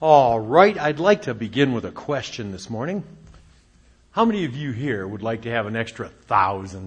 All right, I'd like to begin with a question this morning. How many of you here would like to have an extra $1,000?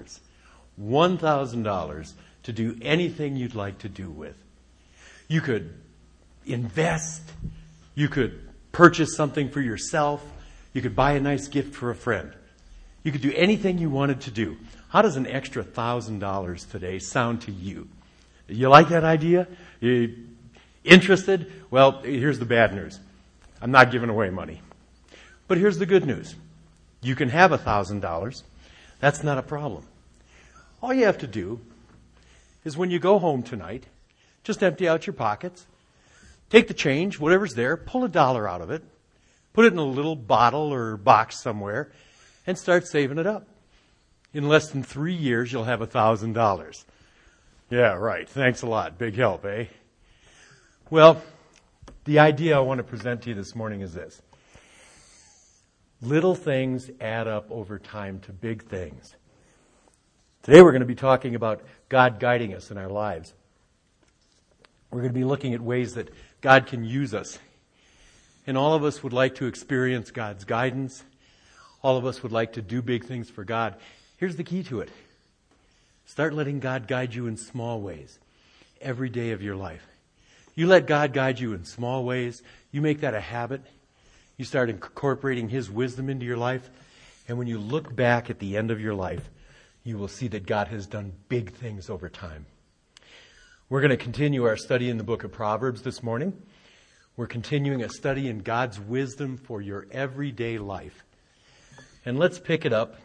$1,000 to do anything you'd like to do with. You could invest. You could purchase something for yourself. You could buy a nice gift for a friend. You could do anything you wanted to do. How does an extra $1,000 today sound to you? You like that idea? You interested? Well, here's the bad news. I'm not giving away money. But here's the good news. You can have $1,000. That's not a problem. All you have to do is when you go home tonight, just empty out your pockets, take the change, whatever's there, pull $1 out of it, put it in a little bottle or box somewhere, and start saving it up. In less than 3 years, you'll have $1,000. Yeah, right. Thanks a lot. Big help, eh? Well, the idea I want to present to you this morning is this. Little things add up over time to big things. Today we're going to be talking about God guiding us in our lives. We're going to be looking at ways that God can use us. And all of us would like to experience God's guidance. All of us would like to do big things for God. Here's the key to it. Start letting God guide you in small ways every day of your life. You let God guide you in small ways. You make that a habit. You start incorporating His wisdom into your life. And when you look back at the end of your life, you will see that God has done big things over time. We're going to continue our study in the book of Proverbs this morning. We're continuing a study in God's wisdom for your everyday life. And let's pick it up,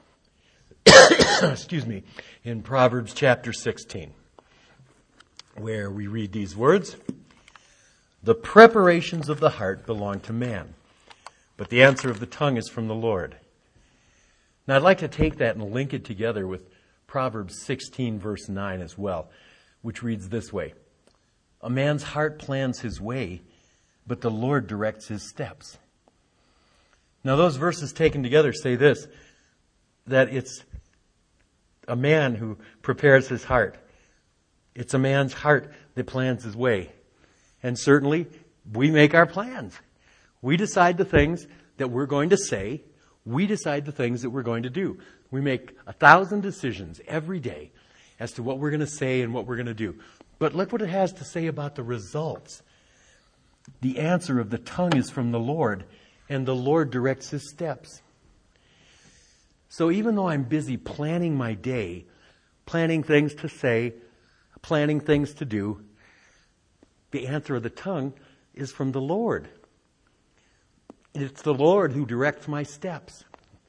in Proverbs chapter 16, where we read these words. The preparations of the heart belong to man, but the answer of the tongue is from the Lord. Now, I'd like to take that and link it together with Proverbs 16, verse 9 as well, which reads this way. A man's heart plans his way, but the Lord directs his steps. Now, those verses taken together say this, that it's a man who prepares his heart. It's a man's heart that plans his way. And certainly, we make our plans. We decide the things that we're going to say. We decide the things that we're going to do. We make 1,000 decisions every day as to what we're going to say and what we're going to do. But look what it has to say about the results. The answer of the tongue is from the Lord, and the Lord directs His steps. So even though I'm busy planning my day, planning things to say, planning things to do, the answer of the tongue is from the Lord. It's the Lord who directs my steps.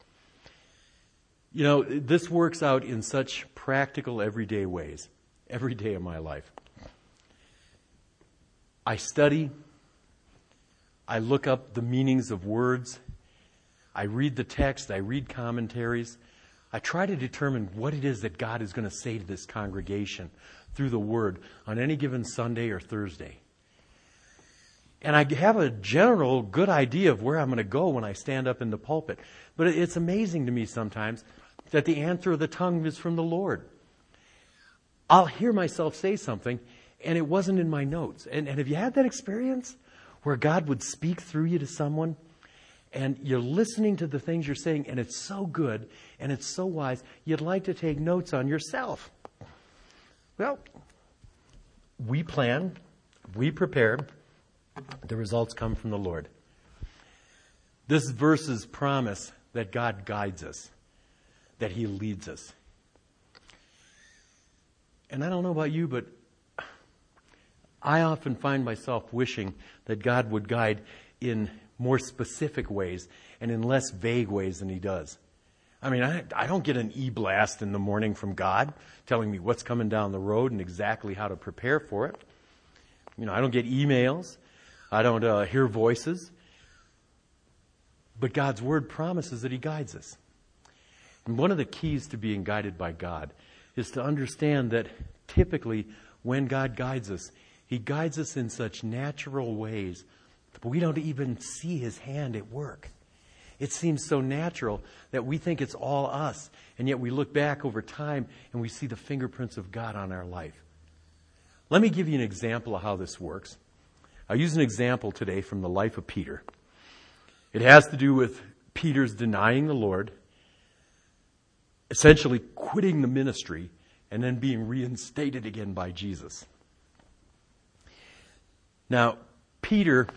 You know, this works out in such practical, everyday ways, every day of my life. I study. I look up the meanings of words. I read the text. I read commentaries. I try to determine what it is that God is going to say to this congregation through the Word on any given Sunday or Thursday. And I have a general good idea of where I'm going to go when I stand up in the pulpit. But it's amazing to me sometimes that the answer of the tongue is from the Lord. I'll hear myself say something, and it wasn't in my notes. And have you had that experience where God would speak through you to someone, and you're listening to the things you're saying, and it's so good, and it's so wise, you'd like to take notes on yourself? Well, we plan, we prepare. The results come from the Lord. This verse's promise that God guides us, that He leads us. And I don't know about you, but I often find myself wishing that God would guide in more specific ways and in less vague ways than He does. I mean, I don't get an e-blast in the morning from God telling me what's coming down the road and exactly how to prepare for it. You know, I don't get emails. I don't hear voices. But God's Word promises that He guides us. And one of the keys to being guided by God is to understand that typically when God guides us, He guides us in such natural ways that we don't even see His hand at work. It seems so natural that we think it's all us, and yet we look back over time and we see the fingerprints of God on our life. Let me give you an example of how this works. I'll use an example today from the life of Peter. It has to do with Peter's denying the Lord, essentially quitting the ministry, and then being reinstated again by Jesus. Now, Peter,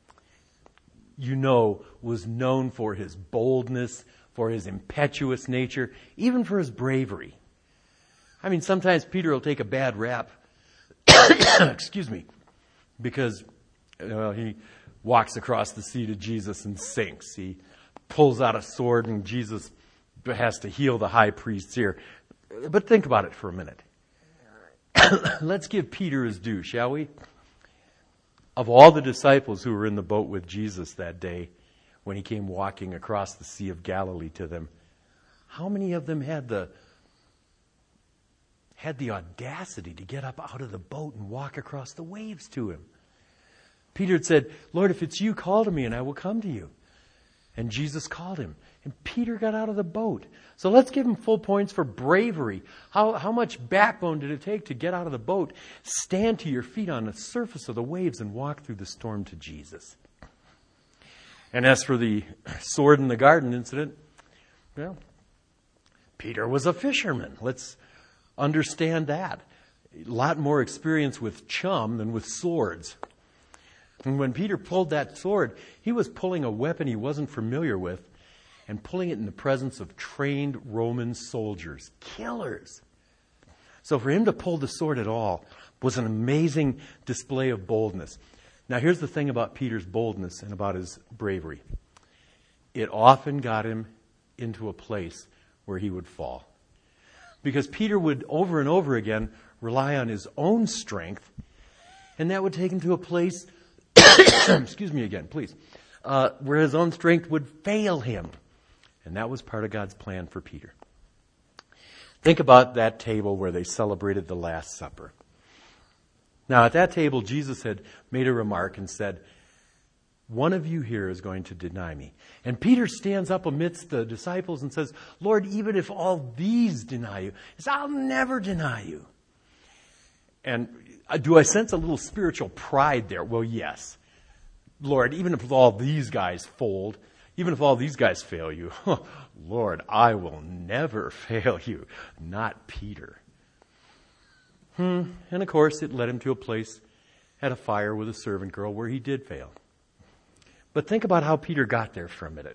was known for his boldness, for his impetuous nature, even for his bravery. I mean, sometimes Peter will take a bad rap, excuse me, because he walks across the sea to Jesus and sinks. He pulls out a sword and Jesus has to heal the high priest's ear. But think about it for a minute. Let's give Peter his due, shall we? Of all the disciples who were in the boat with Jesus that day, when he came walking across the Sea of Galilee to them, how many of them had the audacity to get up out of the boat and walk across the waves to him? Peter had said, "Lord, if it's you, call to me and I will come to you." And Jesus called him. And Peter got out of the boat. So let's give him full points for bravery. How much backbone did it take to get out of the boat, stand to your feet on the surface of the waves, and walk through the storm to Jesus? And as for the sword in the garden incident, well, Peter was a fisherman. Let's understand that. A lot more experience with chum than with swords. And when Peter pulled that sword, he was pulling a weapon he wasn't familiar with and pulling it in the presence of trained Roman soldiers, killers. So for him to pull the sword at all was an amazing display of boldness. Now here's the thing about Peter's boldness and about his bravery. It often got him into a place where he would fall. Because Peter would over and over again rely on his own strength, and that would take him to a place excuse me again, please, where his own strength would fail him. And that was part of God's plan for Peter. Think about that table where they celebrated the Last Supper. Now, at that table, Jesus had made a remark and said, "One of you here is going to deny me." And Peter stands up amidst the disciples and says, "Lord, even if all these deny you," he says, "I'll never deny you." And do I sense a little spiritual pride there? Well, yes. Lord, even if all these guys fold, even if all these guys fail you, Lord, I will never fail you. Not Peter. And of course, it led him to a place at a fire with a servant girl where he did fail. But think about how Peter got there for a minute.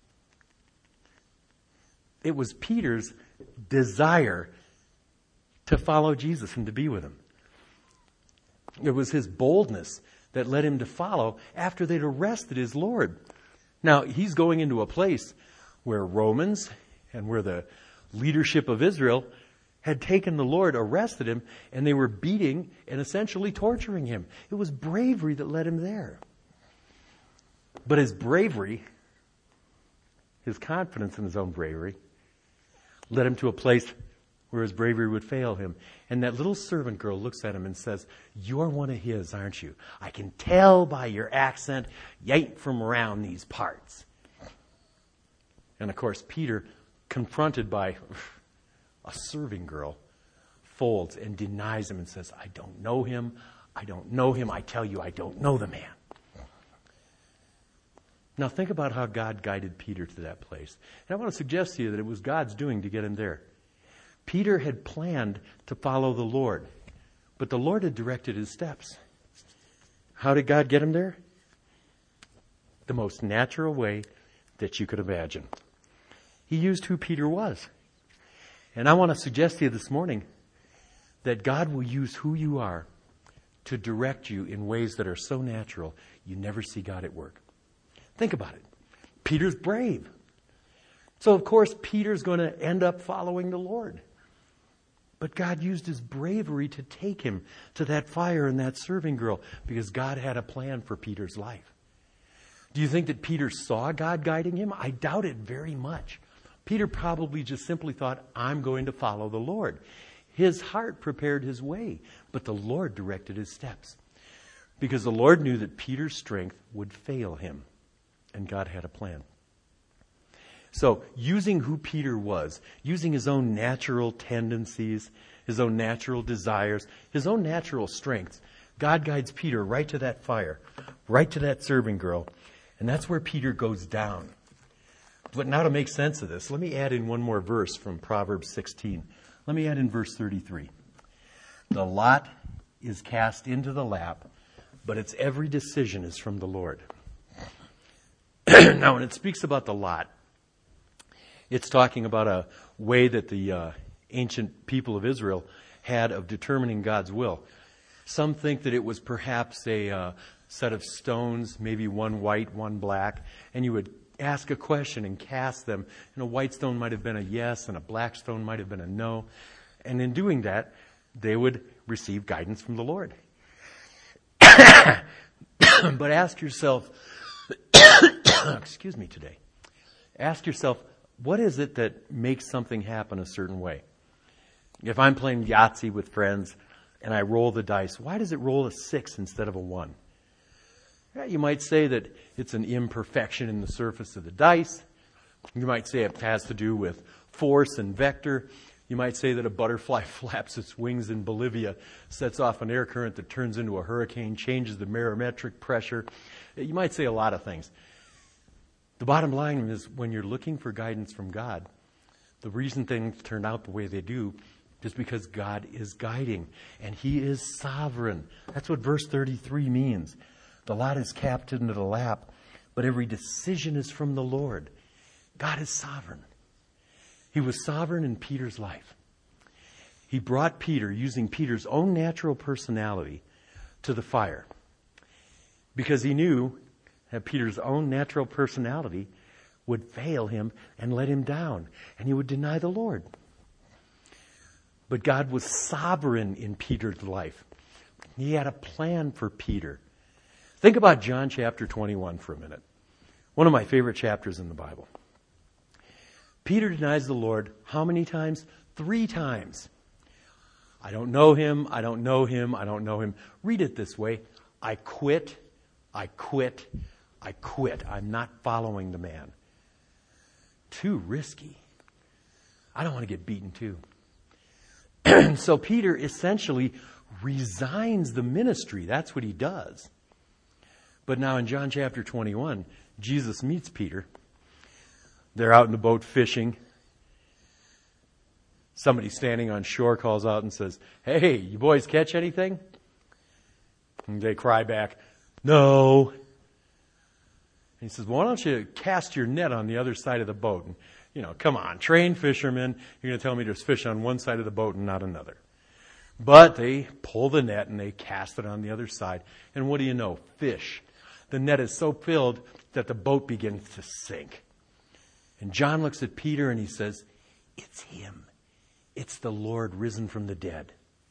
It was Peter's desire to follow Jesus and to be with him. It was his boldness that led him to follow after they'd arrested his Lord. Now, he's going into a place where Romans and where the leadership of Israel had taken the Lord, arrested him, and they were beating and essentially torturing him. It was bravery that led him there. But his bravery, his confidence in his own bravery, led him to a place where his bravery would fail him. And that little servant girl looks at him and says, "You're one of his, aren't you? I can tell by your accent, you ain't from around these parts." And of course, Peter, confronted by a serving girl, folds and denies him and says, "I don't know him. I don't know him. I tell you, I don't know the man." Now think about how God guided Peter to that place. And I want to suggest to you that it was God's doing to get him there. Peter had planned to follow the Lord, but the Lord had directed his steps. How did God get him there? The most natural way that you could imagine. He used who Peter was. And I want to suggest to you this morning that God will use who you are to direct you in ways that are so natural you never see God at work. Think about it. Peter's brave. So, of course, Peter's going to end up following the Lord. But God used his bravery to take him to that fire and that serving girl because God had a plan for Peter's life. Do you think that Peter saw God guiding him? I doubt it very much. Peter probably just simply thought, "I'm going to follow the Lord." His heart prepared his way, but the Lord directed his steps. Because the Lord knew that Peter's strength would fail him, and God had a plan. So, using who Peter was, using his own natural tendencies, his own natural desires, his own natural strengths, God guides Peter right to that fire, right to that serving girl, and that's where Peter goes down. But now to make sense of this, let me add in one more verse from Proverbs 16. Let me add in verse 33. The lot is cast into the lap, but its every decision is from the Lord. Now, when it speaks about the lot, it's talking about a way that the ancient people of Israel had of determining God's will. Some think that it was perhaps a set of stones, maybe one white, one black, and you would ask a question and cast them. And a white stone might have been a yes, and a black stone might have been a no. And in doing that, they would receive guidance from the Lord. But ask yourself, excuse me today, ask yourself, what is it that makes something happen a certain way? If I'm playing Yahtzee with friends and I roll the dice, why does it roll a 6 instead of a 1? Yeah, you might say that it's an imperfection in the surface of the dice. You might say it has to do with force and vector. You might say that a butterfly flaps its wings in Bolivia, sets off an air current that turns into a hurricane, changes the barometric pressure. You might say a lot of things. The bottom line is when you're looking for guidance from God, the reason things turn out the way they do is because God is guiding and He is sovereign. That's what verse 33 means. The lot is cast into the lap, but every decision is from the Lord. God is sovereign. He was sovereign in Peter's life. He brought Peter, using Peter's own natural personality, to the fire because He knew that Peter's own natural personality would fail him and let him down, and he would deny the Lord. But God was sovereign in Peter's life. He had a plan for Peter. Think about John chapter 21 for a minute. One of my favorite chapters in the Bible. Peter denies the Lord how many times? 3 times. I don't know Him, I don't know Him, I don't know Him. Read it this way. I quit, I quit, I quit. I'm not following the man. Too risky. I don't want to get beaten too. So Peter essentially resigns the ministry. That's what he does. But now in John chapter 21, Jesus meets Peter. They're out in the boat fishing. Somebody standing on shore calls out and says, "Hey, you boys catch anything?" And they cry back, "No." And he says, "Well, why don't you cast your net on the other side of the boat?" And, come on, trained fishermen, you're going to tell me there's fish on one side of the boat and not another. But they pull the net and they cast it on the other side. And what do you know? Fish. The net is so filled that the boat begins to sink. And John looks at Peter and he says, "It's Him. It's the Lord risen from the dead."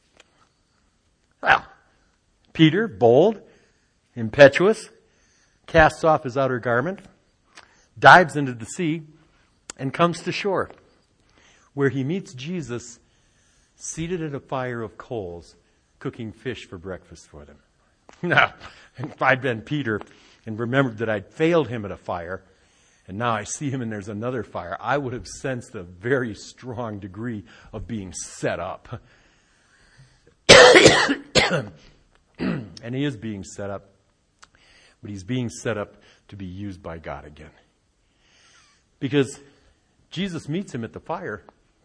Well, Peter, bold, impetuous, casts off his outer garment, dives into the sea, and comes to shore, where he meets Jesus seated at a fire of coals, cooking fish for breakfast for them. Now, if I'd been Peter and remembered that I'd failed him at a fire, and now I see him and there's another fire, I would have sensed a very strong degree of being set up. And he is being set up, but he's being set up to be used by God again. Because Jesus meets him at the fire,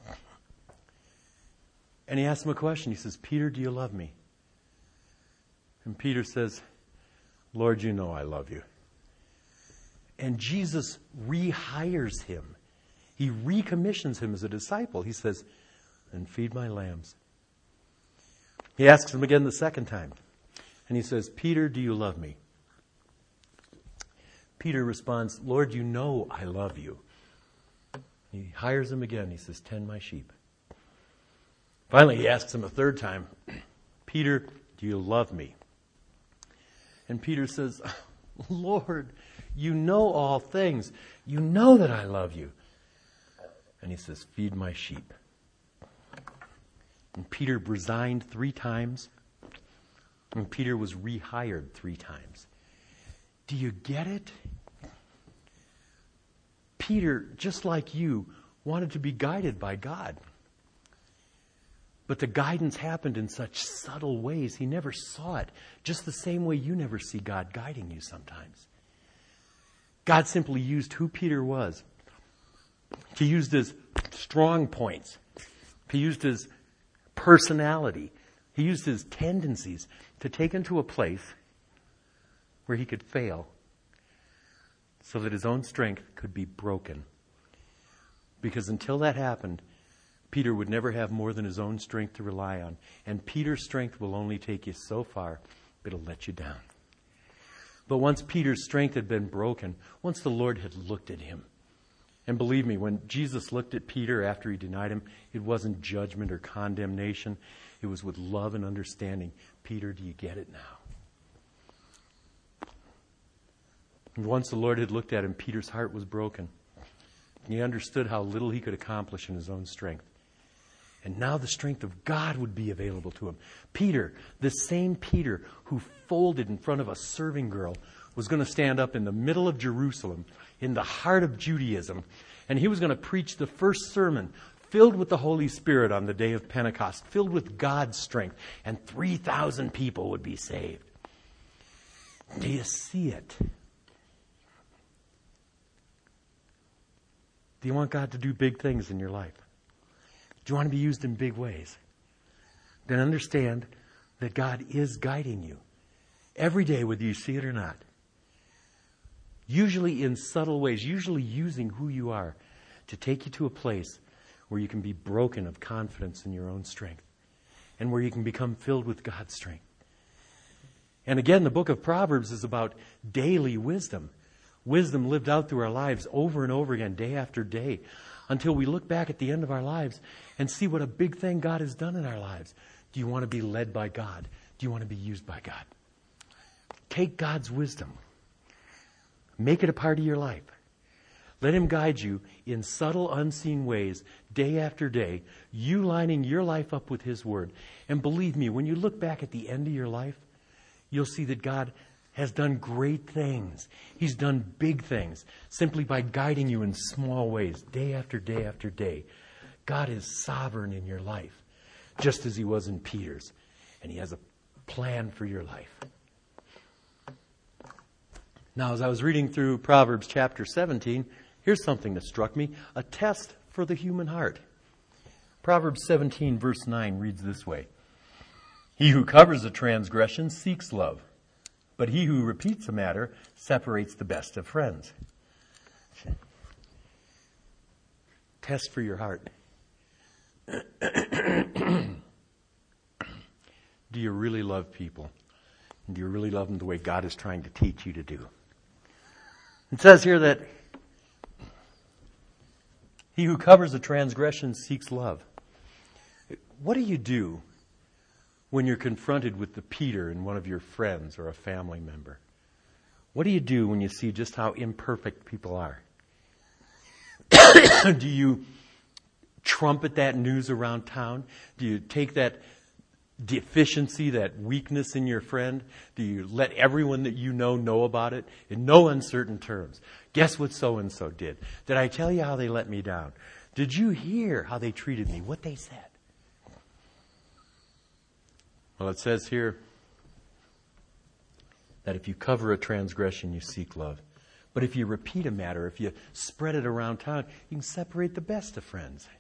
and he asks him a question. He says, "Peter, do you love me?" And Peter says, "Lord, you know I love you." And Jesus rehires him. He recommissions him as a disciple. He says, "Then feed my lambs." He asks him again the second time. And he says, "Peter, do you love me?" Peter responds, "Lord, you know I love you." He hires him again. He says, "Tend my sheep." Finally, he asks him a third time, "Peter, do you love me?" And Peter says, "Lord, you know all things. You know that I love you." And he says, "Feed my sheep." And Peter resigned 3 times. And Peter was rehired 3 times. Do you get it? Peter, just like you, wanted to be guided by God. But the guidance happened in such subtle ways, he never saw it. Just the same way you never see God guiding you sometimes. God simply used who Peter was. He used his strong points. He used his personality. He used his tendencies to take him to a place where he could fail so that his own strength could be broken. Because until that happened, Peter would never have more than his own strength to rely on. And Peter's strength will only take you so far, but it'll let you down. But once Peter's strength had been broken, once the Lord had looked at him, and believe me, when Jesus looked at Peter after he denied him, it wasn't judgment or condemnation. It was with love and understanding. Peter, do you get it now? And once the Lord had looked at him, Peter's heart was broken. He understood how little he could accomplish in his own strength. And now the strength of God would be available to him. Peter, the same Peter who folded in front of a serving girl, was going to stand up in the middle of Jerusalem, in the heart of Judaism, and he was going to preach the first sermon filled with the Holy Spirit on the day of Pentecost, filled with God's strength, and 3,000 people would be saved. Do you see it? Do you want God to do big things in your life? Do you want to be used in big ways? Then understand that God is guiding you every day, whether you see it or not. Usually in subtle ways, usually using who you are to take you to a place where you can be broken of confidence in your own strength and where you can become filled with God's strength. And again, the book of Proverbs is about daily wisdom. Wisdom lived out through our lives over and over again, day after day, until we look back at the end of our lives and see what a big thing God has done in our lives. Do you want to be led by God? Do you want to be used by God? Take God's wisdom. Make it a part of your life. Let Him guide you in subtle, unseen ways, day after day, you lining your life up with His Word. And believe me, when you look back at the end of your life, you'll see that God has done great things. He's done big things simply by guiding you in small ways, day after day after day. God is sovereign in your life, just as He was in Peter's. And He has a plan for your life. Now, as I was reading through Proverbs chapter 17, here's something that struck me, a test for the human heart. Proverbs 17 verse 9 reads this way: He who covers a transgression seeks love, but he who repeats a matter separates the best of friends. Test for your heart. Do you really love people? And do you really love them the way God is trying to teach you to do? It says here that he who covers a transgression seeks love. What do you do when you're confronted with the Peter in one of your friends or a family member? What do you do when you see just how imperfect people are? Do you trumpet that news around town? Do you take that deficiency, that weakness in your friend? Do you let everyone that you know about it in no uncertain terms? Guess what so-and-so did? Did I tell you how they let me down? Did you hear how they treated me, what they said? Well, it says here that if you cover a transgression, you seek love. But if you repeat a matter, if you spread it around town, you can separate the best of friends.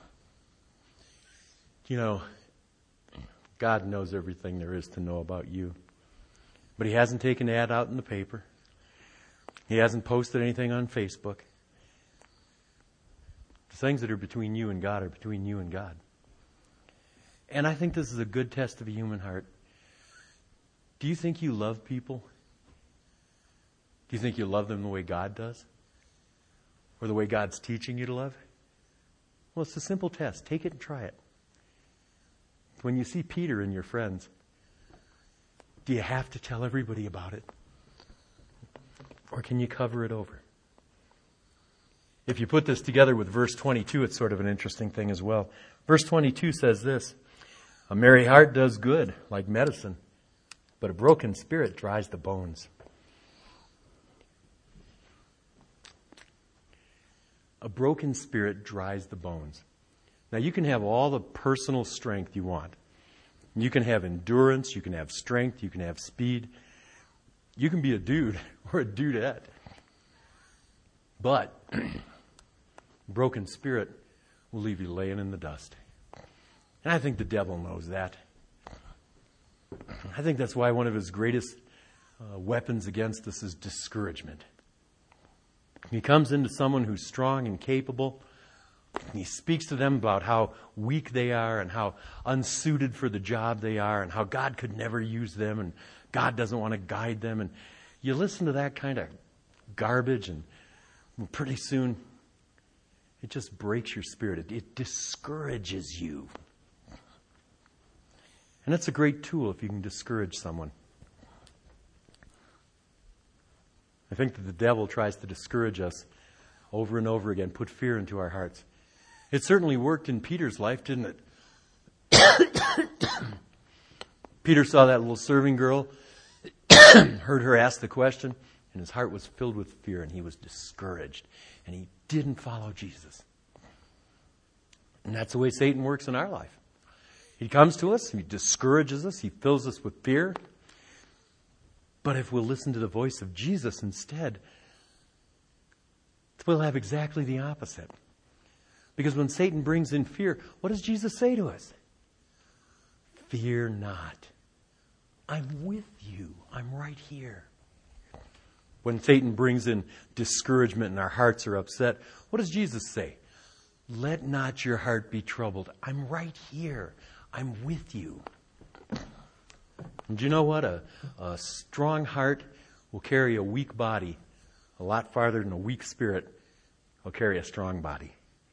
You know, God knows everything there is to know about you. But He hasn't taken an ad out in the paper. He hasn't posted anything on Facebook. The things that are between you and God are between you and God. And I think this is a good test of a human heart. Do you think you love people? Do you think you love them the way God does? Or the way God's teaching you to love? Well, it's a simple test. Take it and try it. When you see Peter and your friends, do you have to tell everybody about it? Or can you cover it over? If you put this together with verse 22, it's sort of an interesting thing as well. Verse 22 says this: A merry heart does good, like medicine, but a broken spirit dries the bones. A broken spirit dries the bones. Now, you can have all the personal strength you want. You can have endurance, you can have strength, you can have speed. You can be a dude or a dudette. But broken spirit will leave you laying in the dust. And I think the devil knows that. I think that's why one of his greatest weapons against us is discouragement. He comes into someone who's strong and capable, and he speaks to them about how weak they are and how unsuited for the job they are and how God could never use them and God doesn't want to guide them. And you listen to that kind of garbage and pretty soon it just breaks your spirit. It discourages you. And it's a great tool if you can discourage someone. I think that the devil tries to discourage us over and over again, put fear into our hearts. It certainly worked in Peter's life, didn't it? Peter saw that little serving girl, heard her ask the question, and his heart was filled with fear, and he was discouraged, and he didn't follow Jesus. And that's the way Satan works in our life. He comes to us, he discourages us, he fills us with fear. But if we'll listen to the voice of Jesus instead, we'll have exactly the opposite. Because when Satan brings in fear, what does Jesus say to us? Fear not. I'm with you. I'm right here. When Satan brings in discouragement and our hearts are upset, what does Jesus say? Let not your heart be troubled. I'm right here. I'm with you. And do you know what? A strong heart will carry a weak body a lot farther than a weak spirit will carry a strong body.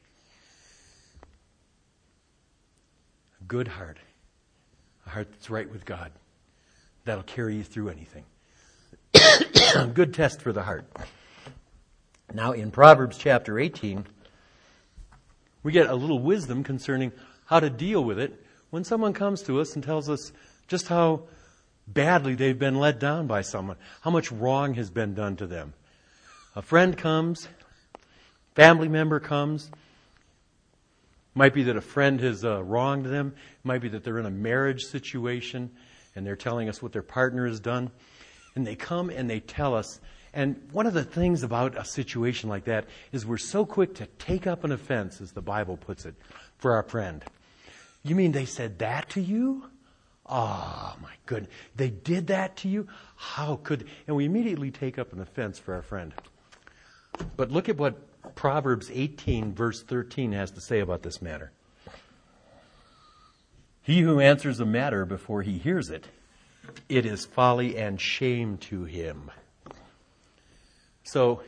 A good heart, a heart that's right with God, that'll carry you through anything. A good test for the heart. Now in Proverbs chapter 18, we get a little wisdom concerning how to deal with it when someone comes to us and tells us just how badly they've been let down by someone, how much wrong has been done to them. A friend comes, family member comes. Might be that a friend has wronged them. It might be that they're in a marriage situation and they're telling us what their partner has done. And they come and they tell us. And one of the things about a situation like that is we're so quick to take up an offense, as the Bible puts it, for our friend. You mean they said that to you? Oh, my goodness. They did that to you? How could... And we immediately take up an offense for our friend. But look at what Proverbs 18, verse 13 has to say about this matter. He who answers a matter before he hears it, it is folly and shame to him. So,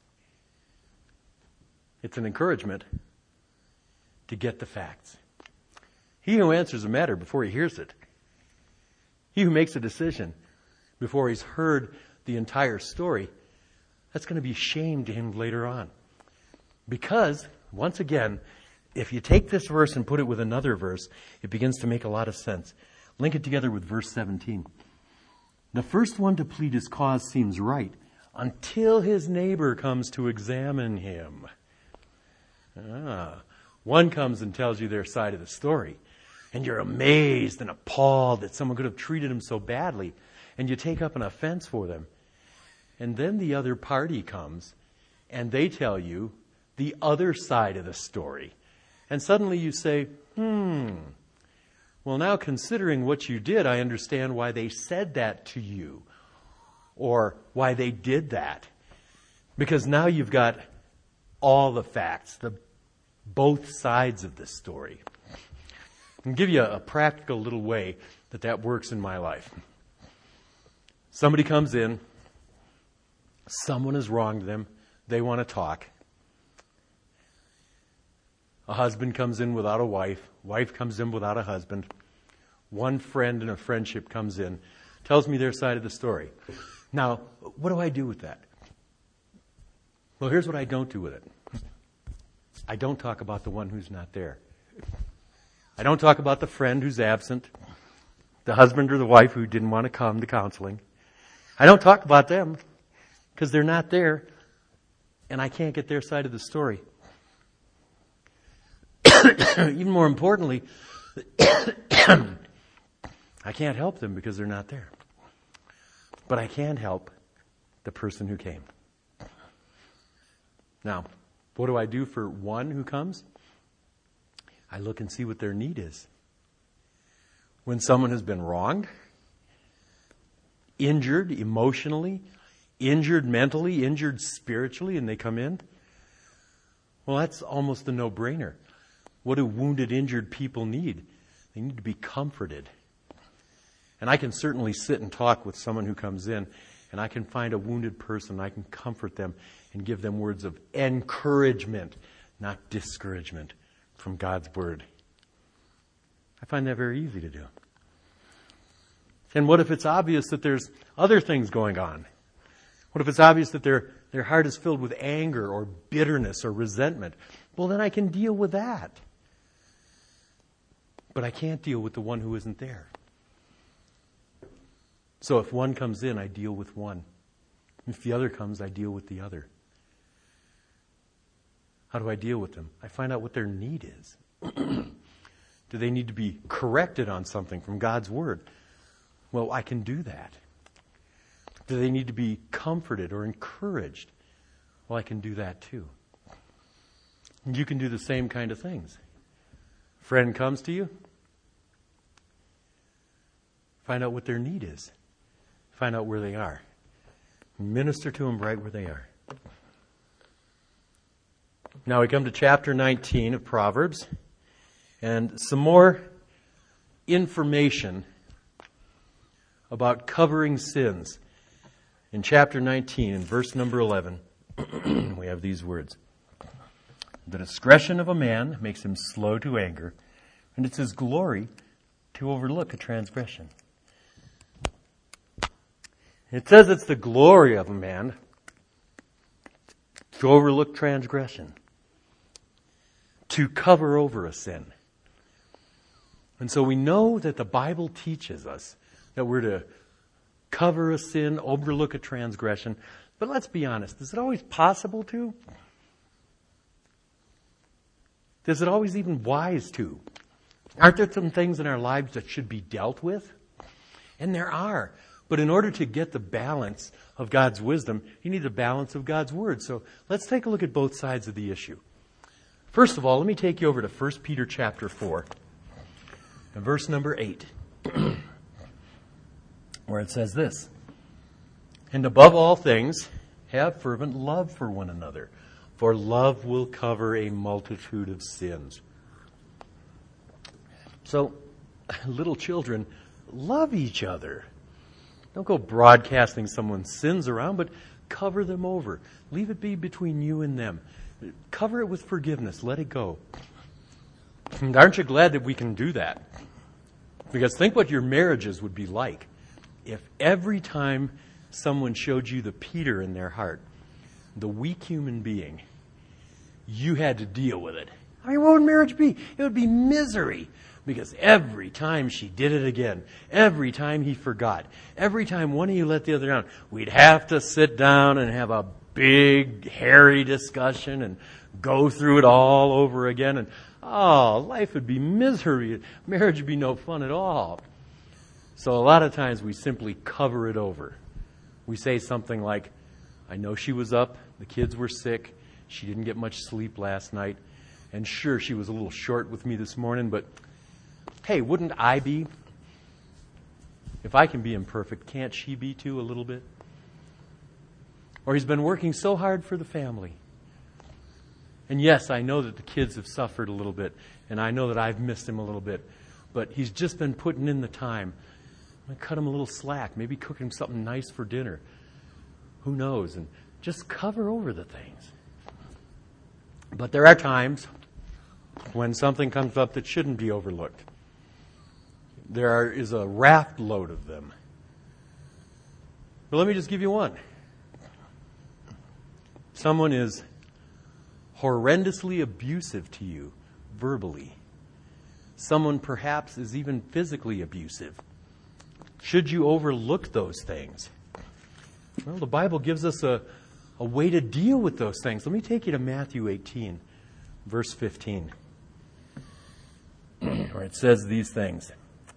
it's an encouragement to get the facts. He who answers a matter before he hears it, he who makes a decision before he's heard the entire story, that's going to be shame to him later on. Because, once again, if you take this verse and put it with another verse, it begins to make a lot of sense. Link it together with verse 17. The first one to plead his cause seems right until his neighbor comes to examine him. One comes and tells you their side of the story. And you're amazed and appalled that someone could have treated him so badly. And you take up an offense for them. And then the other party comes and they tell you the other side of the story. And suddenly you say, well, now considering what you did, I understand why they said that to you. Or why they did that. Because now you've got all the facts, both sides of the story. I'll give you a practical little way that works in my life. Somebody comes in, someone has wronged them, they want to talk. A husband comes in without a wife, wife comes in without a husband. One friend in a friendship comes in, tells me their side of the story. Now, what do I do with that? Well, here's what I don't do with it. I don't talk about the one who's not there. I don't talk about the friend who's absent, the husband or the wife who didn't want to come to counseling. I don't talk about them because they're not there and I can't get their side of the story. even more importantly, I can't help them because they're not there. But I can help the person who came. Now, what do I do for one who comes? I look and see what their need is. When someone has been wronged, injured emotionally, injured mentally, injured spiritually, and they come in, well, that's almost a no-brainer. What do wounded, injured people need? They need to be comforted. And I can certainly sit and talk with someone who comes in, and I can find a wounded person, I can comfort them and give them words of encouragement, not discouragement, from God's Word. I find that very easy to do. And what if it's obvious that there's other things going on? What if it's obvious that their heart is filled with anger or bitterness or resentment? Well, then I can deal with that. But I can't deal with the one who isn't there. So if one comes in, I deal with one. If the other comes, I deal with the other. How do I deal with them? I find out what their need is. Do they need to be corrected on something from God's Word? Well, I can do that. Do they need to be comforted or encouraged? Well, I can do that too. And you can do the same kind of things. Friend comes to you. Find out what their need is. Find out where they are. Minister to them right where they are. Now we come to chapter 19 of Proverbs. And some more information about covering sins. In chapter 19, in verse number 11, we have these words. The discretion of a man makes him slow to anger, and it's his glory to overlook a transgression. It says it's the glory of a man to overlook transgression, to cover over a sin. And so we know that the Bible teaches us that we're to cover a sin, overlook a transgression. But let's be honest, is it always possible to? Is it always even wise to? Aren't there some things in our lives that should be dealt with? And there are. But in order to get the balance of God's wisdom, you need the balance of God's Word. So let's take a look at both sides of the issue. First of all, let me take you over to 1 Peter chapter 4, and verse number 8, where it says this, and above all things, have fervent love for one another, for love will cover a multitude of sins. So, little children, love each other. Don't go broadcasting someone's sins around, but cover them over. Leave it be between you and them. Cover it with forgiveness. Let it go. And aren't you glad that we can do that? Because think what your marriages would be like if every time someone showed you the Peter in their heart, the weak human being, you had to deal with it. I mean, what would marriage be? It would be misery. Because every time she did it again, every time he forgot, every time one of you let the other down, we'd have to sit down and have a big, hairy discussion and go through it all over again. And, life would be misery. Marriage would be no fun at all. So a lot of times we simply cover it over. We say something like, I know she was up, the kids were sick, she didn't get much sleep last night, and sure, she was a little short with me this morning, but hey, wouldn't I be? If I can be imperfect, can't she be too a little bit? Or he's been working so hard for the family. And yes, I know that the kids have suffered a little bit, and I know that I've missed him a little bit, but he's just been putting in the time. I'm going to cut him a little slack, maybe cook him something nice for dinner. Who knows? And just cover over the things. But there are times when something comes up that shouldn't be overlooked. There is a raft load of them. But let me just give you one. Someone is horrendously abusive to you verbally. Someone perhaps is even physically abusive. Should you overlook those things? Well, the Bible gives us a way to deal with those things. Let me take you to Matthew 18, verse 15. where it says these things.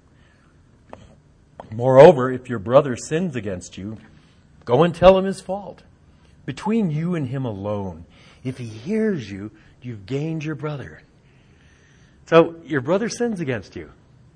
Moreover, if your brother sins against you, go and tell him his fault, between you and him alone. If he hears you, you've gained your brother. So your brother sins against you.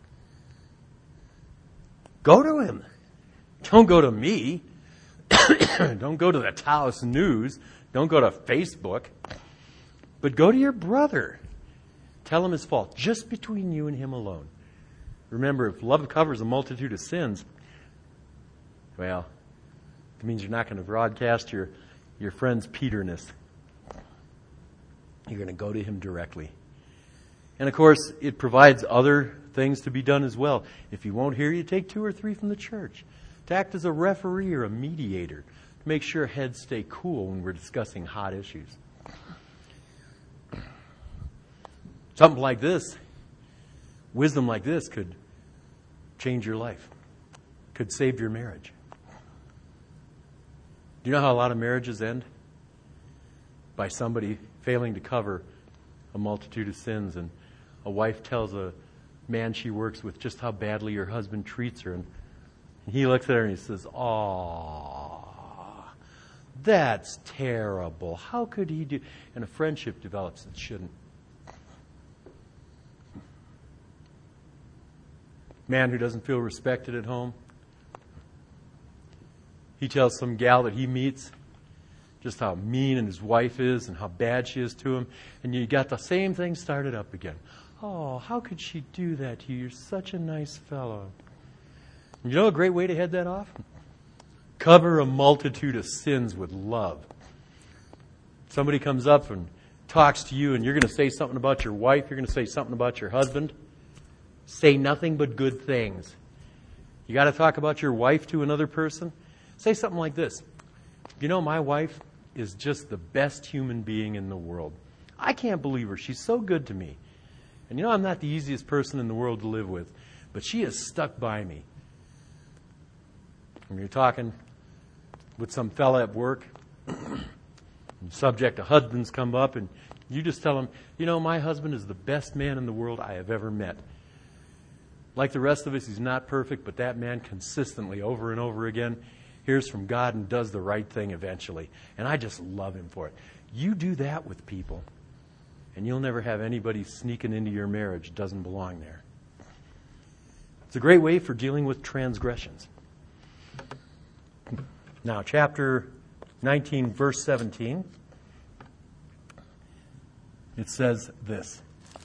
Go to him. Don't go to me. Don't go to the Taos News. Don't go to Facebook. But go to your brother. Tell him his fault, just between you and him alone. Remember, if love covers a multitude of sins, well, it means you're not going to broadcast your friend's Peterness. You're going to go to him directly. And of course, it provides other things to be done as well. If he won't hear you, take 2 or 3 from the church. To act as a referee or a mediator. To make sure heads stay cool when we're discussing hot issues. Something like this, wisdom like this could change your life. Could save your marriage. Do you know how a lot of marriages end? By somebody failing to cover a multitude of sins, and a wife tells a man she works with just how badly her husband treats her, and he looks at her and he says, "Aw, that's terrible. How could he do?" And a friendship develops that shouldn't. Man who doesn't feel respected at home, he tells some gal that he meets just how mean and his wife is and how bad she is to him. And you got the same thing started up again. "Oh, how could she do that to you? You're such a nice fellow." You know a great way to head that off? Cover a multitude of sins with love. Somebody comes up and talks to you and you're going to say something about your wife, you're going to say something about your husband. Say nothing but good things. You got to talk about your wife to another person? Say something like this. "You know, my wife is just the best human being in the world. I can't believe her. She's so good to me. And you know, I'm not the easiest person in the world to live with, but she has stuck by me." When you're talking with some fella at work, and subject of husbands come up, and you just tell them, "You know, my husband is the best man in the world I have ever met. Like the rest of us, he's not perfect, but that man consistently, over and over again, hears from God and does the right thing eventually. And I just love him for it." You do that with people, and you'll never have anybody sneaking into your marriage doesn't belong there. It's a great way for dealing with transgressions. Now, chapter 19, verse 17, it says this.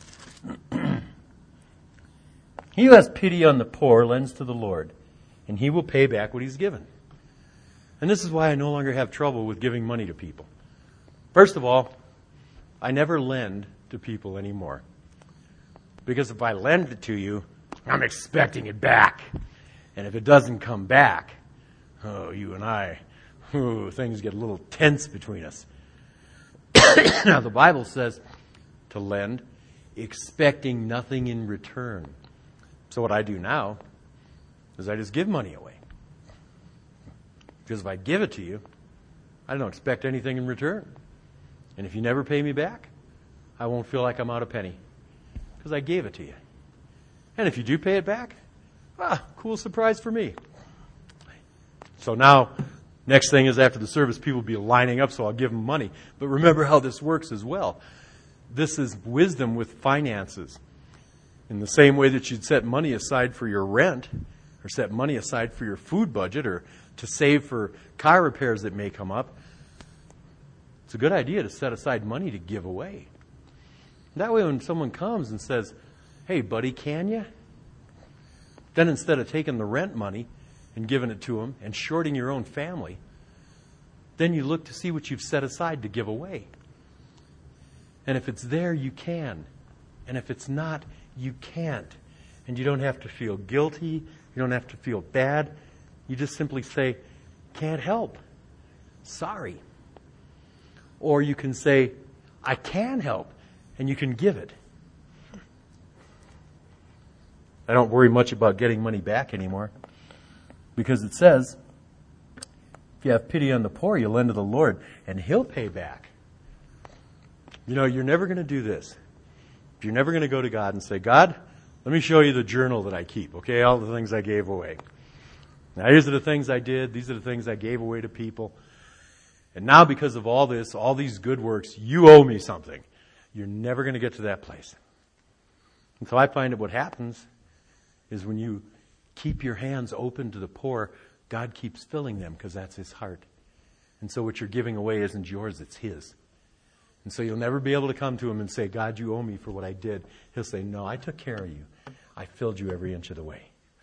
"He who has pity on the poor lends to the Lord, and he will pay back what he's given." And this is why I no longer have trouble with giving money to people. First of all, I never lend to people anymore. Because if I lend it to you, I'm expecting it back. And if it doesn't come back, you and I, things get a little tense between us. Now, the Bible says to lend, expecting nothing in return. So what I do now is I just give money away. Because if I give it to you, I don't expect anything in return. And if you never pay me back, I won't feel like I'm out a penny. Because I gave it to you. And if you do pay it back, cool surprise for me. So now, next thing is after the service, people will be lining up, so I'll give them money. But remember how this works as well. This is wisdom with finances. In the same way that you'd set money aside for your rent, or set money aside for your food budget, or to save for car repairs that may come up, it's a good idea to set aside money to give away. That way when someone comes and says, "Hey, buddy, can you?" Then instead of taking the rent money and giving it to them and shorting your own family, then you look to see what you've set aside to give away. And if it's there, you can. And if it's not, you can't. And you don't have to feel guilty. You don't have to feel bad. You just simply say, "Can't help. Sorry." Or you can say, "I can help," and you can give it. I don't worry much about getting money back anymore, because it says, if you have pity on the poor, you lend to the Lord, and he'll pay back. You know, you're never going to do this. You're never going to go to God and say, "God, Let me show you the journal that I keep, okay? All the things I gave away. Now, these are the things I did. These are the things I gave away to people. And now, because of all this, all these good works, you owe me something. You're never going to get to that place. And so I find that what happens is when you keep your hands open to the poor, God keeps filling them because that's His heart. And so what you're giving away isn't yours, it's His. And so you'll never be able to come to Him and say, God, you owe me for what I did. He'll say, no, I took care of you. I filled you every inch of the way.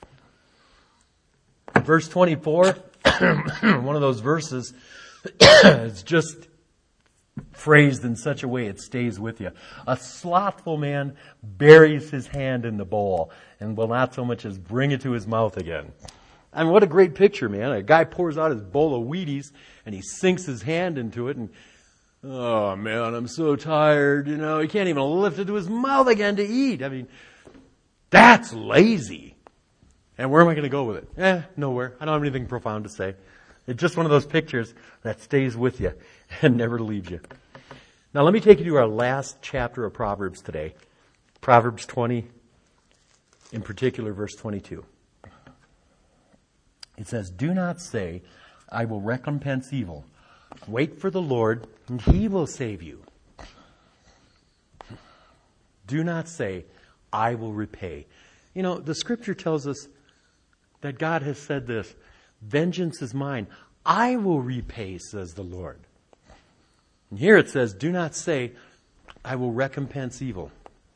Verse 24, one of those verses, it's just phrased in such a way it stays with you. A slothful man buries his hand in the bowl and will not so much as bring it to his mouth again. I mean, what a great picture, man. A guy pours out his bowl of Wheaties and he sinks his hand into it and, oh man, I'm so tired. You know, he can't even lift it to his mouth again to eat. I mean, that's lazy. And where am I going to go with it? Nowhere. I don't have anything profound to say. It's just one of those pictures that stays with you and never leaves you. Now let me take you to our last chapter of Proverbs today. Proverbs 20, in particular verse 22. It says, do not say, I will recompense evil. Wait for the Lord, and He will save you. Do not say, I will repay. You know, the Scripture tells us that God has said this, vengeance is mine. I will repay, says the Lord. And here it says, do not say, I will recompense evil.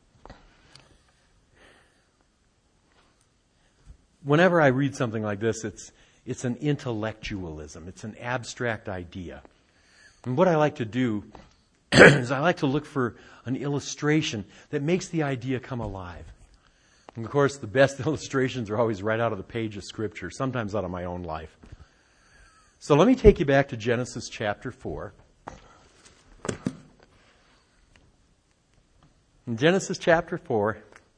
Whenever I read something like this, it's an intellectualism. It's an abstract idea. And what I like to do is I like to look for an illustration that makes the idea come alive. And of course, the best illustrations are always right out of the page of Scripture, sometimes out of my own life. So let me take you back to Genesis chapter 4. In Genesis chapter 4,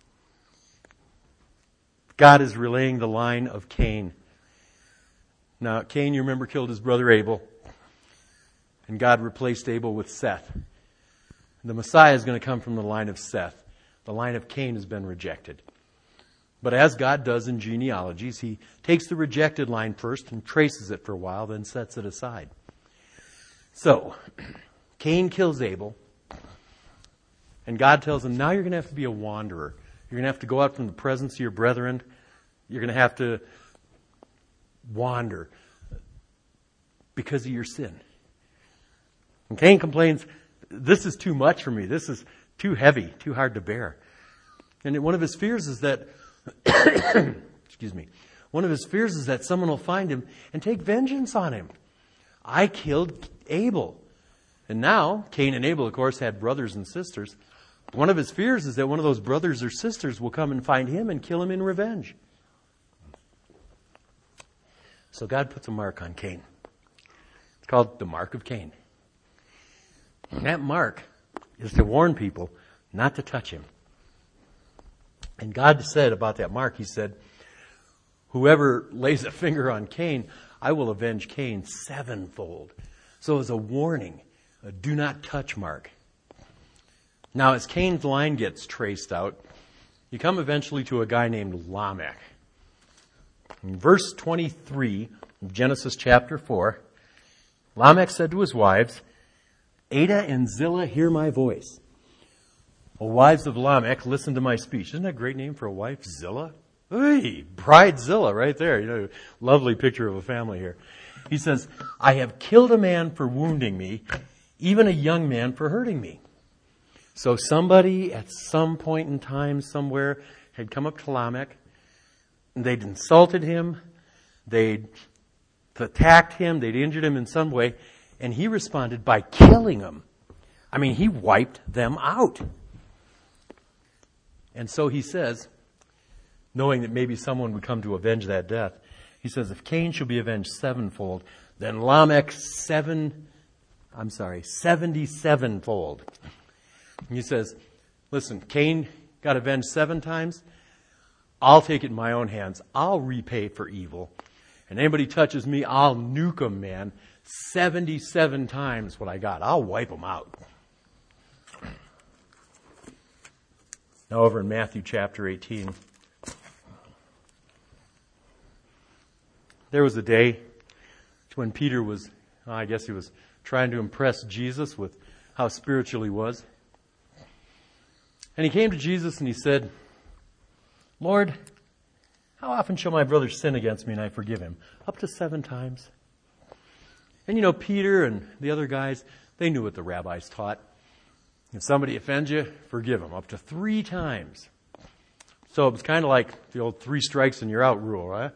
God is relaying the line of Cain. Now, Cain, you remember, killed his brother Abel. And God replaced Abel with Seth. The Messiah is going to come from the line of Seth. The line of Cain has been rejected. But as God does in genealogies, He takes the rejected line first and traces it for a while, then sets it aside. So, Cain kills Abel. And God tells him, now you're going to have to be a wanderer. You're going to have to go out from the presence of your brethren. You're going to have to wander because of your sin. And Cain complains, this is too much for me. This is too heavy, too hard to bear. And one of his fears is that, excuse me, one of his fears is that someone will find him and take vengeance on him. I killed Abel. And now, Cain and Abel, of course, had brothers and sisters. One of his fears is that one of those brothers or sisters will come and find him and kill him in revenge. So God puts a mark on Cain. It's called the mark of Cain. And that mark is to warn people not to touch him. And God said about that mark, He said, whoever lays a finger on Cain, I will avenge Cain sevenfold. So as a warning, a do not touch mark. Now, as Cain's line gets traced out, you come eventually to a guy named Lamech. In verse 23 of Genesis chapter 4, Lamech said to his wives, Ada and Zillah, hear my voice. O wives of Lamech, listen to my speech. Isn't that a great name for a wife? Zillah? Hey, bride Zillah right there. You know, lovely picture of a family here. He says, I have killed a man for wounding me, even a young man for hurting me. So somebody at some point in time somewhere had come up to Lamech, and they'd insulted him, they'd attacked him, they'd injured him in some way, and he responded by killing them. I mean, he wiped them out. And so he says, knowing that maybe someone would come to avenge that death, he says, if Cain shall be avenged sevenfold, then Lamech 77-fold. And he says, listen, Cain got avenged 7 times. I'll take it in my own hands. I'll repay for evil. And anybody touches me, I'll nuke them, man. 77 times what I got. I'll wipe them out. Now over in Matthew chapter 18, there was a day when Peter was, I guess he was trying to impress Jesus with how spiritual he was. And he came to Jesus and he said, Lord, how often shall my brother sin against me and I forgive him? Up to 7 times. And you know, Peter and the other guys, they knew what the rabbis taught. If somebody offends you, forgive them up to 3 times. So it was kind of like the old 3 strikes and you're out rule, right?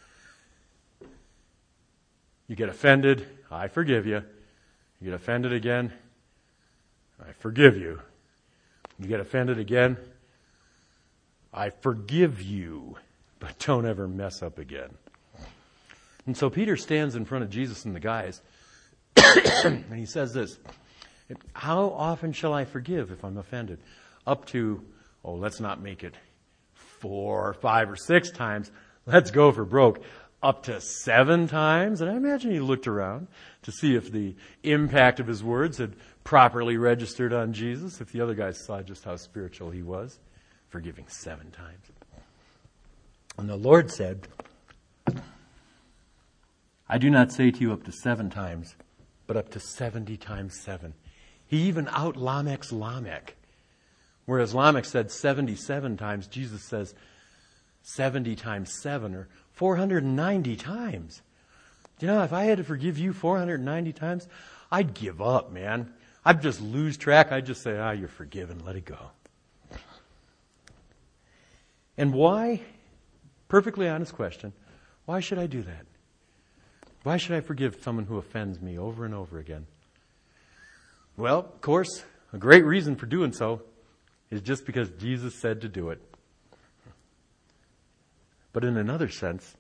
You get offended, I forgive you. You get offended again, I forgive you. You get offended again, I forgive you, but don't ever mess up again. And so Peter stands in front of Jesus and the guys, and he says this, how often shall I forgive if I'm offended? Up to, let's not make it 4 or 5 or 6 times. Let's go for broke. Up to 7 times. And I imagine he looked around to see if the impact of his words had properly registered on Jesus, if the other guys saw just how spiritual he was, forgiving 7 times. And the Lord said, I do not say to you up to 7 times, but up to 70 times 7. He even out-Lamechs Lamech. Whereas Lamech said 77 times, Jesus says 70 times 7, or 490 times. You know, if I had to forgive you 490 times, I'd give up, man. I'd just lose track. I'd just say, you're forgiven. Let it go. And why? Perfectly honest question. Why should I do that? Why should I forgive someone who offends me over and over again? Well, of course, a great reason for doing so is just because Jesus said to do it. But in another sense,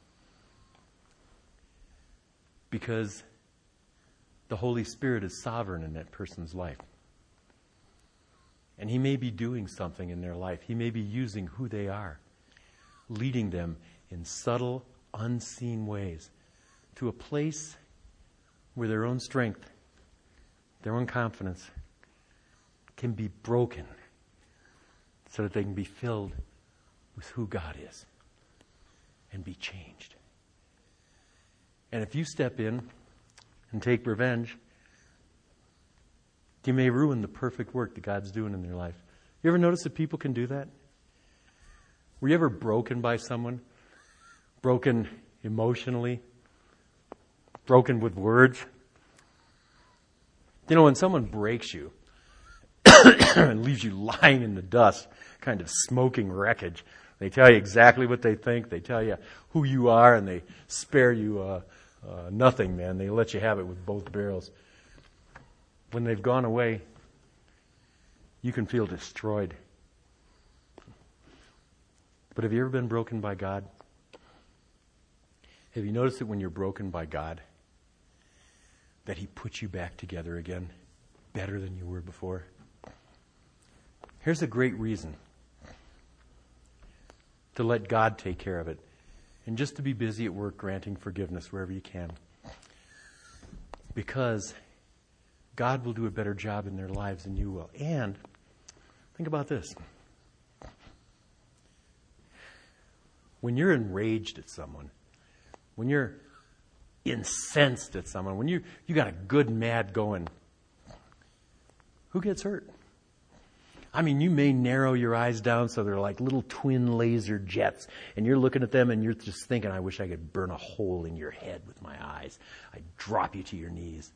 because the Holy Spirit is sovereign in that person's life. And He may be doing something in their life. He may be using who they are, leading them in subtle, unseen ways to a place where their own strength, their own confidence can be broken so that they can be filled with who God is and be changed. And if you step in and take revenge, you may ruin the perfect work that God's doing in their life. You ever notice that people can do that? Were you ever broken by someone? Broken emotionally? Broken with words? You know, when someone breaks you and leaves you lying in the dust, kind of smoking wreckage, they tell you exactly what they think, they tell you who you are, and they spare you nothing, man. They let you have it with both barrels. When they've gone away, you can feel destroyed. But have you ever been broken by God? Have you noticed that when you're broken by God, that He puts you back together again, better than you were before? Here's a great reason to let God take care of it, and just to be busy at work granting forgiveness wherever you can. Because God will do a better job in their lives than you will. And think about this. When you're enraged at someone, when you're incensed at someone, when you got a good mad going, who gets hurt? I mean, you may narrow your eyes down so they're like little twin laser jets, and you're looking at them and you're just thinking, I wish I could burn a hole in your head with my eyes. I'd drop you to your knees.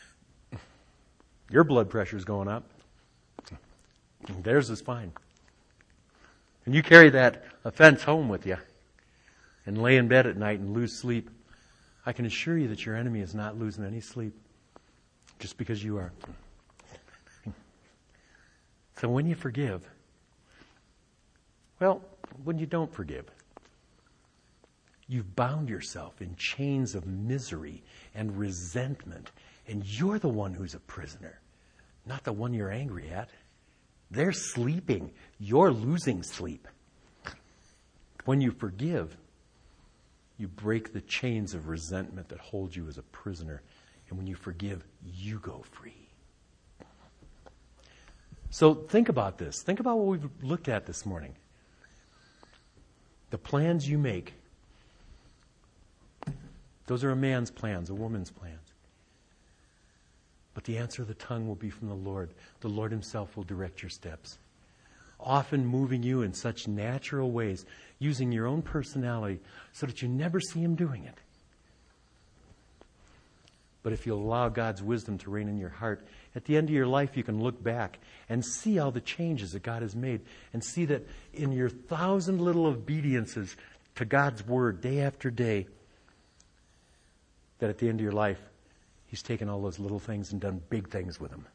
Your blood pressure's going up. Theirs is fine. And you carry that offense home with you and lay in bed at night and lose sleep. I can assure you that your enemy is not losing any sleep just because you are. So when you forgive, well, when you don't forgive, you've bound yourself in chains of misery and resentment, and you're the one who's a prisoner, not the one you're angry at. They're sleeping. You're losing sleep. When you forgive, you break the chains of resentment that hold you as a prisoner. And when you forgive, you go free. So think about this. Think about what we've looked at this morning. The plans you make, those are a man's plans, a woman's plans. But the answer of the tongue will be from the Lord. The Lord himself will direct your steps, often moving you in such natural ways, using your own personality so that you never see him doing it. But if you'll allow God's wisdom to reign in your heart, at the end of your life you can look back and see all the changes that God has made, and see that in your 1,000 little obediences to God's word day after day, that at the end of your life, he's taken all those little things and done big things with them.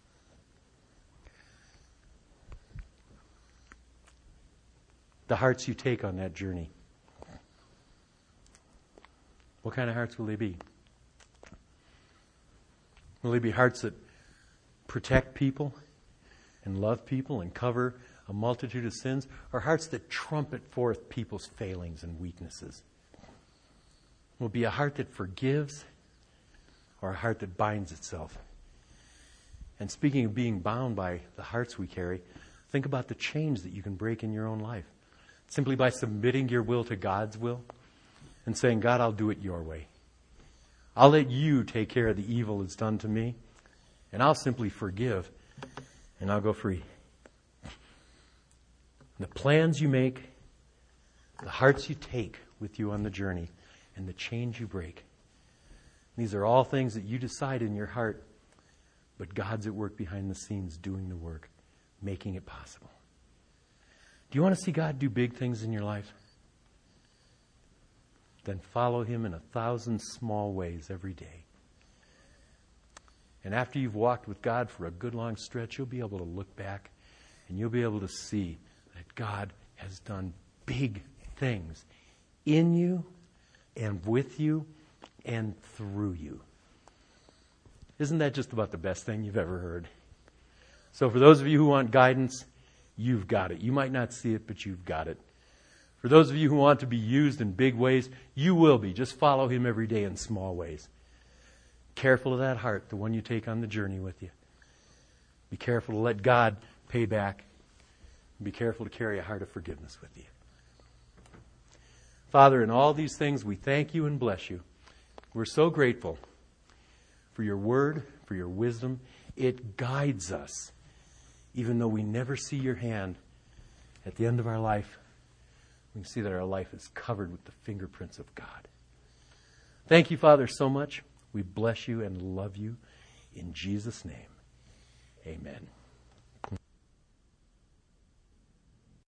The hearts you take on that journey, what kind of hearts will they be? Will they be hearts that protect people and love people and cover a multitude of sins, or hearts that trumpet forth people's failings and weaknesses? Will it be a heart that forgives, or a heart that binds itself? And speaking of being bound by the hearts we carry, think about the chains that you can break in your own life, simply by submitting your will to God's will and saying, God, I'll do it your way. I'll let you take care of the evil that's done to me, and I'll simply forgive, and I'll go free. The plans you make, the hearts you take with you on the journey, and the chains you break. These are all things that you decide in your heart, but God's at work behind the scenes doing the work, making it possible. Do you want to see God do big things in your life? Then follow him in 1,000 small ways every day. And after you've walked with God for a good long stretch, you'll be able to look back and you'll be able to see that God has done big things in you and with you and through you. Isn't that just about the best thing you've ever heard? So for those of you who want guidance, you've got it. You might not see it, but you've got it. For those of you who want to be used in big ways, you will be. Just follow him every day in small ways. Careful of that heart, the one you take on the journey with you. Be careful to let God pay back. Be careful to carry a heart of forgiveness with you. Father, in all these things, we thank you and bless you. We're so grateful for your word, for your wisdom. It guides us, even though we never see your hand. At the end of our life, we can see that our life is covered with the fingerprints of God. Thank you, Father, so much. We bless you and love you. In Jesus' name, amen.